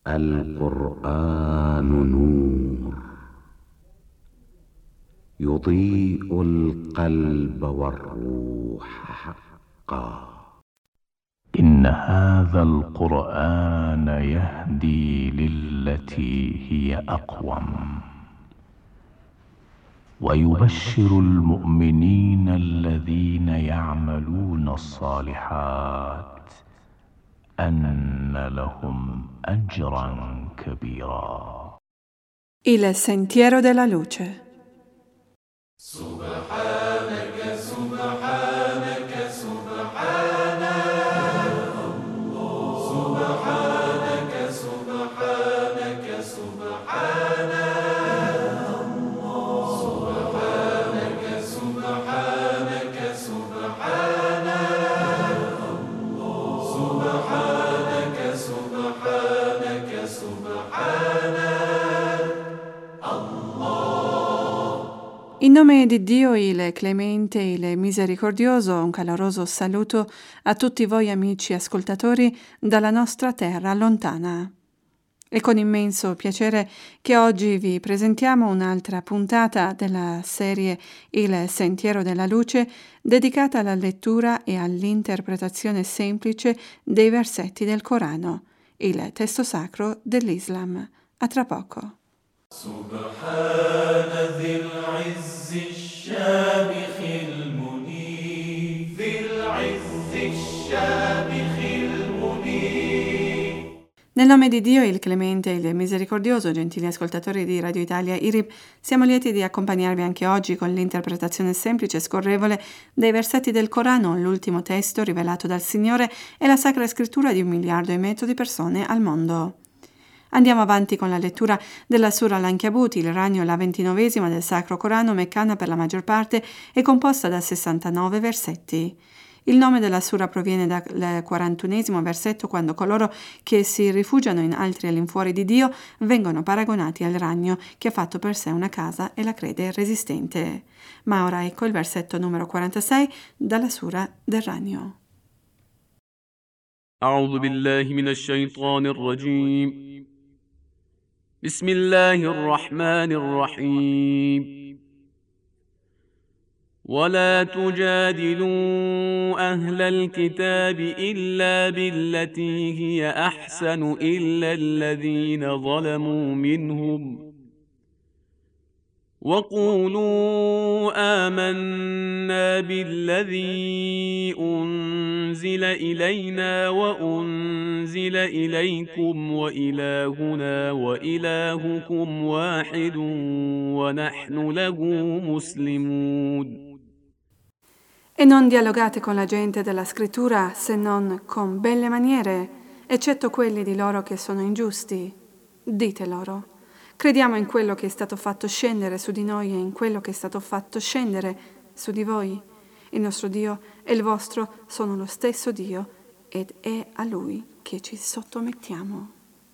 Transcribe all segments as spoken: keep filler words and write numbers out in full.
القرآن نور يضيء القلب والروح حقا. إن هذا القرآن يهدي للتي هي أقوم ويبشر المؤمنين الذين يعملون الصالحات أن لهم أجرا كبيرا. Il sentiero della luce. سبحانك سبحانك سبحانك سبحانك سبحانك سبحانك سبحانك سبحانك سبحانك سبحانك In nome di Dio, il clemente, il misericordioso, un caloroso saluto a tutti voi amici ascoltatori dalla nostra terra lontana. È con immenso piacere che oggi vi presentiamo un'altra puntata della serie Il Sentiero della Luce, dedicata alla lettura e all'interpretazione semplice dei versetti del Corano, il testo sacro dell'Islam. A tra poco. سبحان ذي العز الشامخ المنير ذي العز الشامخ المنير. Nel nome di Dio, il clemente e il misericordioso, gentili ascoltatori di Radio Italia I R I B, siamo lieti di accompagnarvi anche oggi con l'interpretazione semplice e scorrevole dei versetti del Corano, l'ultimo testo rivelato dal Signore e la Sacra Scrittura di un miliardo e mezzo di persone al mondo. Andiamo avanti con la lettura della Sura Al-Ankabut, il ragno la ventinovesima del Sacro Corano, meccana per la maggior parte e composta da sessantanove versetti. Il nome della Sura proviene dal quarantunesimo versetto, quando coloro che si rifugiano in altri all'infuori di Dio vengono paragonati al ragno che ha fatto per sé una casa e la crede resistente. Ma ora ecco il versetto numero quarantasei dalla Sura del ragno. أعوذ بالله من الشيطان الرجيم بسم الله الرحمن الرحيم ولا تجادلوا أهل الكتاب إلا بالتي هي أحسن إلا الذين ظلموا منهم وقولوا آمنا بالذي أنزل إلينا وأنزل إليكم وإلهنا وإلهكم واحد ونحن له مسلمون. E non dialogate con la gente della scrittura se non con belle maniere, eccetto quelli di loro che sono ingiusti. Dite loro: crediamo in quello che è stato fatto scendere su di noi e in quello che è stato fatto scendere su di voi. Il nostro Dio e il vostro sono lo stesso Dio ed è a Lui che ci sottomettiamo.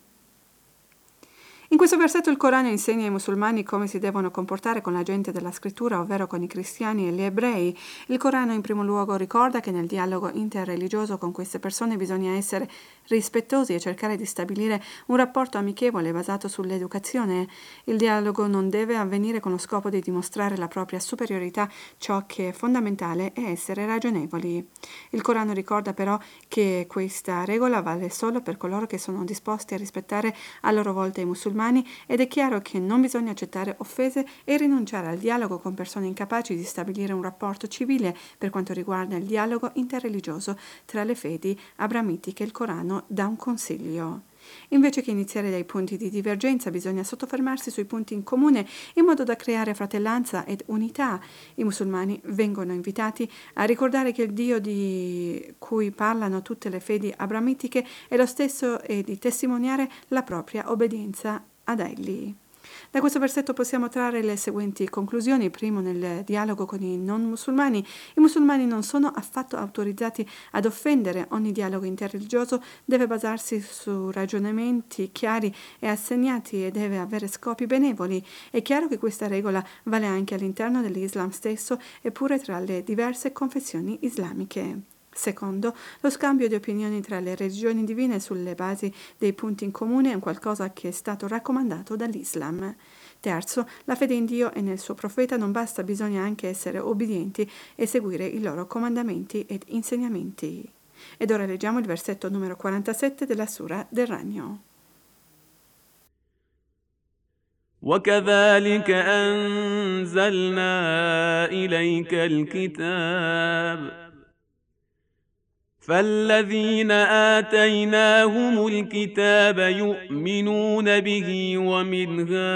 In questo versetto il Corano insegna ai musulmani come si devono comportare con la gente della scrittura, ovvero con i cristiani e gli ebrei. Il Corano in primo luogo ricorda che nel dialogo interreligioso con queste persone bisogna essere rispettosi e cercare di stabilire un rapporto amichevole basato sull'educazione. Il dialogo non deve avvenire con lo scopo di dimostrare la propria superiorità, ciò che è fondamentale è essere ragionevoli. Il Corano ricorda però che questa regola vale solo per coloro che sono disposti a rispettare a loro volta i musulmani, ed è chiaro che non bisogna accettare offese e rinunciare al dialogo con persone incapaci di stabilire un rapporto civile per quanto riguarda il dialogo interreligioso tra le fedi abramitiche. Il Corano dà un consiglio. Invece che iniziare dai punti di divergenza, bisogna soffermarsi sui punti in comune in modo da creare fratellanza ed unità. I musulmani vengono invitati a ricordare che il Dio di cui parlano tutte le fedi abramitiche è lo stesso e di testimoniare la propria obbedienza ad egli. Da questo versetto possiamo trarre le seguenti conclusioni. Primo, nel dialogo con i non musulmani, i musulmani non sono affatto autorizzati ad offendere. Ogni dialogo interreligioso deve basarsi su ragionamenti chiari e assegnati e deve avere scopi benevoli. È chiaro che questa regola vale anche all'interno dell'Islam stesso, eppure tra le diverse confessioni islamiche. Secondo, lo scambio di opinioni tra le religioni divine sulle basi dei punti in comune è un qualcosa che è stato raccomandato dall'Islam. Terzo, la fede in Dio e nel suo profeta non basta, bisogna anche essere obbedienti e seguire i loro comandamenti ed insegnamenti. Ed ora leggiamo il versetto numero quarantasette della Sura del Ragno. وكذلك أنزلنا إليك الكتاب فالذين آتيناهم الكتاب يؤمنون به ومن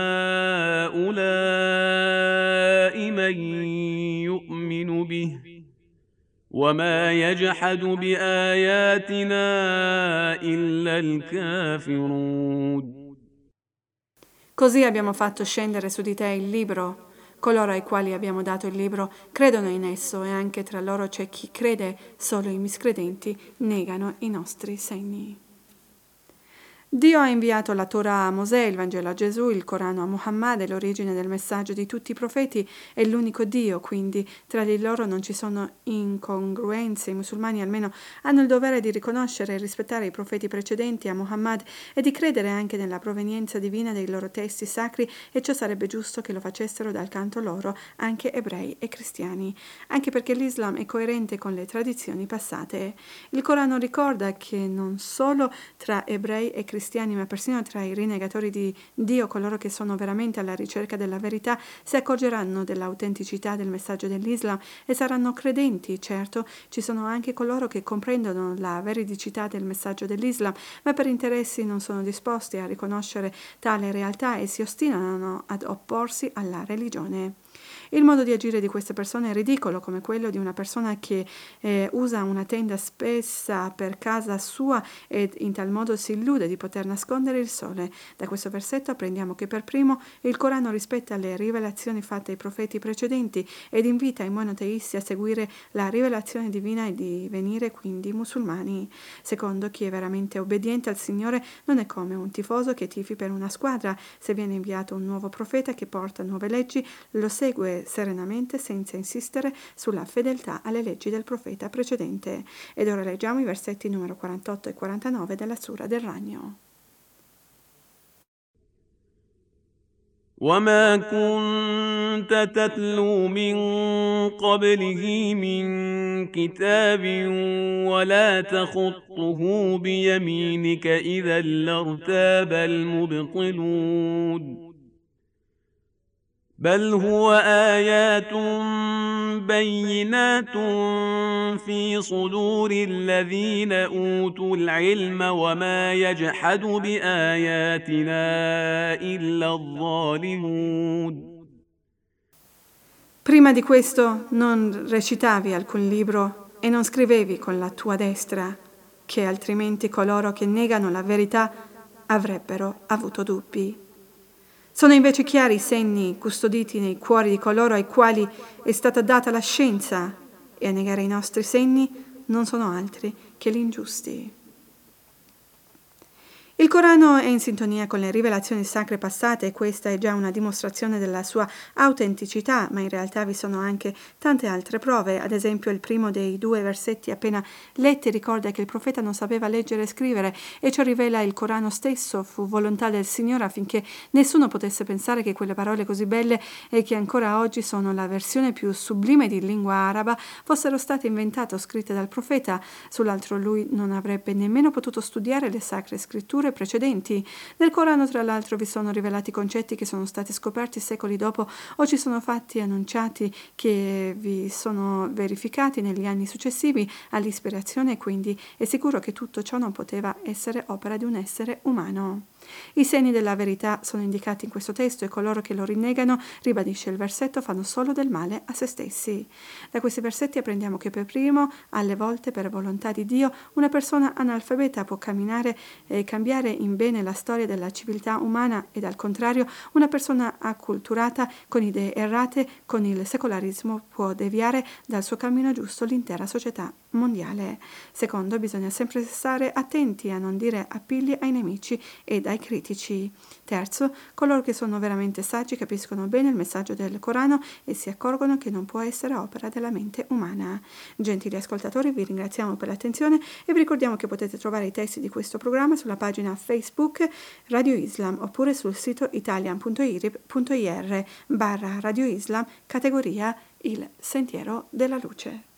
هؤلاء من يؤمن به وما يجحد بآياتنا إلا الكافرون. Così abbiamo fatto scendere su di te il libro. Coloro ai quali abbiamo dato il libro credono in esso e anche tra loro c'è chi crede, solo i miscredenti negano i nostri segni. Dio ha inviato la Torah a Mosè, il Vangelo a Gesù, il Corano a Muhammad e l'origine del messaggio di tutti i profeti è l'unico Dio, quindi tra di loro non ci sono incongruenze. I musulmani almeno hanno il dovere di riconoscere e rispettare i profeti precedenti a Muhammad e di credere anche nella provenienza divina dei loro testi sacri, e ciò sarebbe giusto che lo facessero dal canto loro anche ebrei e cristiani, anche perché l'Islam è coerente con le tradizioni passate. Il Corano ricorda che non solo tra ebrei e cristiani, ma persino tra i rinnegatori di Dio, coloro che sono veramente alla ricerca della verità, si accorgeranno dell'autenticità del messaggio dell'Islam e saranno credenti. Certo, ci sono anche coloro che comprendono la veridicità del messaggio dell'Islam, ma per interessi non sono disposti a riconoscere tale realtà e si ostinano ad opporsi alla religione. Il modo di agire di queste persone è ridicolo, come quello di una persona che eh, usa una tenda spessa per casa sua ed in tal modo si illude di poter nascondere il sole. Da questo versetto apprendiamo che per primo il Corano rispetta le rivelazioni fatte ai profeti precedenti ed invita i monoteisti a seguire la rivelazione divina e divenire quindi musulmani. Secondo, chi è veramente obbediente al Signore non è come un tifoso che tifi per una squadra. Se viene inviato un nuovo profeta che porta nuove leggi, lo segue serenamente senza insistere sulla fedeltà alle leggi del profeta precedente. Ed ora leggiamo i versetti numero quarantotto e quarantanove della Sura del Ragno. وما كنت تتلو من قبله من كتاب ولا تخطه بيمينك إذا لارتاب المبطلون بل هو آيات بينات في صدور الذين أوتوا العلم وما يجحد بآياتنا إلا الظالمون. Prima di questo non recitavi alcun libro e non scrivevi con la tua destra, che altrimenti coloro che negano la verità avrebbero avuto dubbi. Sono invece chiari i segni custoditi nei cuori di coloro ai quali è stata data la scienza, e a negare i nostri segni non sono altri che gli ingiusti. Il Corano è in sintonia con le rivelazioni sacre passate e questa è già una dimostrazione della sua autenticità, ma in realtà vi sono anche tante altre prove. Ad esempio, il primo dei due versetti appena letti ricorda che il profeta non sapeva leggere e scrivere, e ciò rivela il Corano stesso fu volontà del Signore affinché nessuno potesse pensare che quelle parole così belle e che ancora oggi sono la versione più sublime di lingua araba fossero state inventate o scritte dal profeta. Sull'altro, lui non avrebbe nemmeno potuto studiare le sacre scritture precedenti. Nel Corano, tra l'altro, vi sono rivelati concetti che sono stati scoperti secoli dopo, o ci sono fatti annunciati che vi sono verificati negli anni successivi all'ispirazione, e quindi è sicuro che tutto ciò non poteva essere opera di un essere umano. I segni della verità sono indicati in questo testo e coloro che lo rinnegano, ribadisce il versetto, fanno solo del male a se stessi. Da questi versetti apprendiamo che per primo, alle volte per volontà di Dio, una persona analfabeta può camminare e cambiare in bene la storia della civiltà umana, ed al contrario una persona acculturata con idee errate, con il secolarismo, può deviare dal suo cammino giusto l'intera società mondiale. Secondo, bisogna sempre stare attenti a non dire appigli ai nemici ed ai critici. Terzo, coloro che sono veramente saggi capiscono bene il messaggio del Corano e si accorgono che non può essere opera della mente umana. Gentili ascoltatori, vi ringraziamo per l'attenzione e vi ricordiamo che potete trovare i testi di questo programma sulla pagina Facebook Radio Islam oppure sul sito italian punto i r i b punto i r barra Radio Islam, categoria Il Sentiero della Luce.